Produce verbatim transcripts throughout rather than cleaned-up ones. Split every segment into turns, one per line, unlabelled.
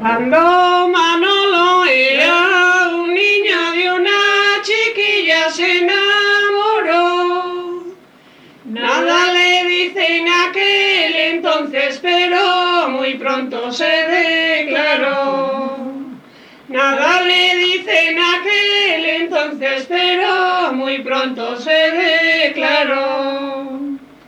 Cuando Manolo era un niño de una chiquilla se enamoró. Nada le dice en aquel entonces, pero muy pronto se declaró. Nada le dice en aquel entonces, pero muy pronto se declaró.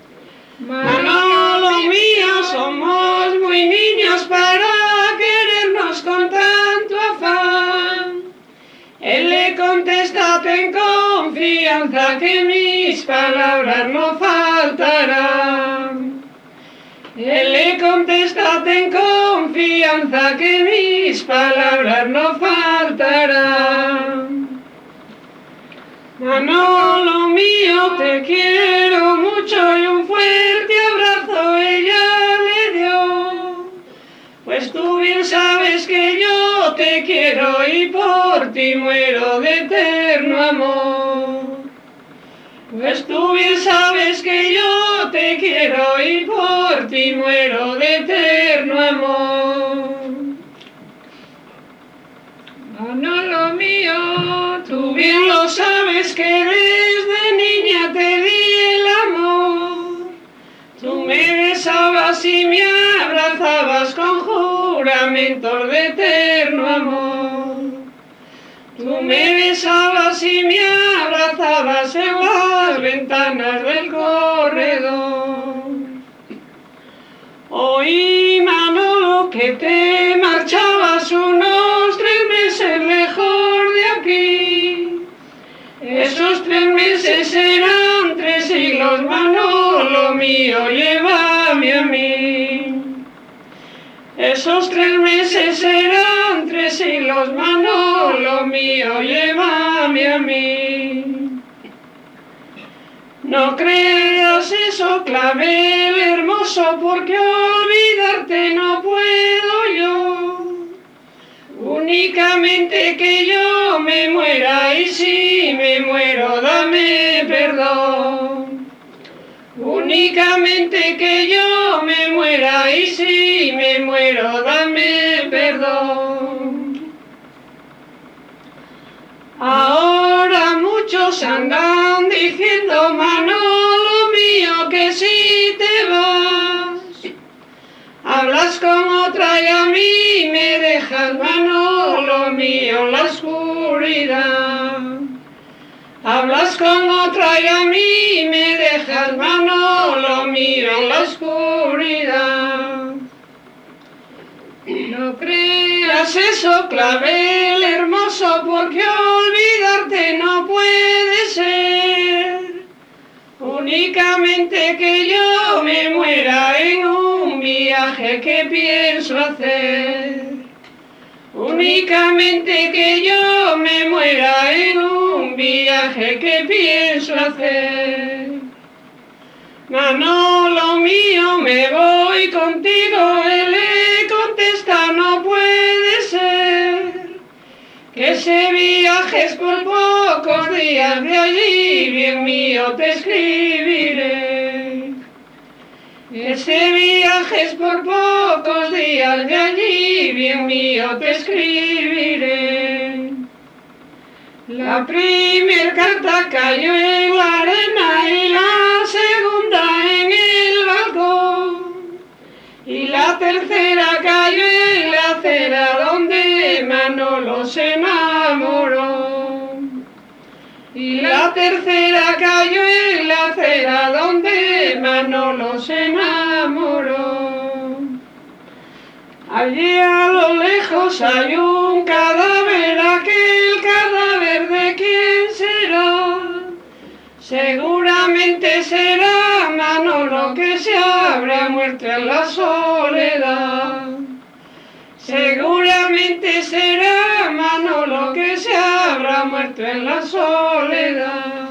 Manolo mío, somos muy niños para querernos con tanto afán. Él le contesta: ten confianza que mis palabras no faltarán. Él le contesta: ten confianza que mis palabras no faltarán. Manolo mío, te quiero mucho, y un fuerte abrazo ella le dio. Pues tú bien sabes que yo te quiero y por ti muero de eterno amor. Pues tú bien sabes que yo te quiero y por ti muero de eterno amor. Manolo mío, tú bien lo sabes que desde niña te di el amor. Tú me besabas y me abrazabas con juramentos de eterno amor. Tú me besabas y me abrazabas en las ventanas del corredor. Oí, Manolo, que te marchabas unos tres meses lejos de aquí. Esos tres meses eran tres siglos, Manolo mío, llévame a mí. Esos tres meses eran tres siglos, Manolo mío, llévame a mí. No creas eso, clavel hermoso, porque olvidarte no puedo yo. Únicamente que yo me muera, y si me muero dame perdón. Únicamente que yo me muera, y si me muero dame perdón. Ahora muchos andan diciendo, Manolo mío, que si te vas, hablas con otra y a mí me dejas, Manolo mío, en la oscuridad. Hablas con otra y a mí me dejas, Manolo mío, en la oscuridad. No creas eso, clavel hermoso, porque olvidarte no puede ser. Únicamente que yo me muera en un viaje que pienso hacer. Únicamente que yo me muera en un viaje que pienso hacer. Manolo mío, me voy contigo, él le contesta: no puede ser. Que ese viaje es por pocos días, de allí, bien mío, te escribiré. Ese viaje es por pocos días, de allí, bien mío, te escribiré. La primer carta cayó en la arena y la segunda en el balcón. Y la tercera cayó en la acera donde Manolo se enamoró. Y la tercera cayó en la acera donde Manolo se enamoró. Allí a lo lejos hay un cadáver, aquel cadáver de quién será. Seguramente será Manolo, que se habrá muerto en la soledad. Seguramente será Manolo, que se habrá muerto en la soledad.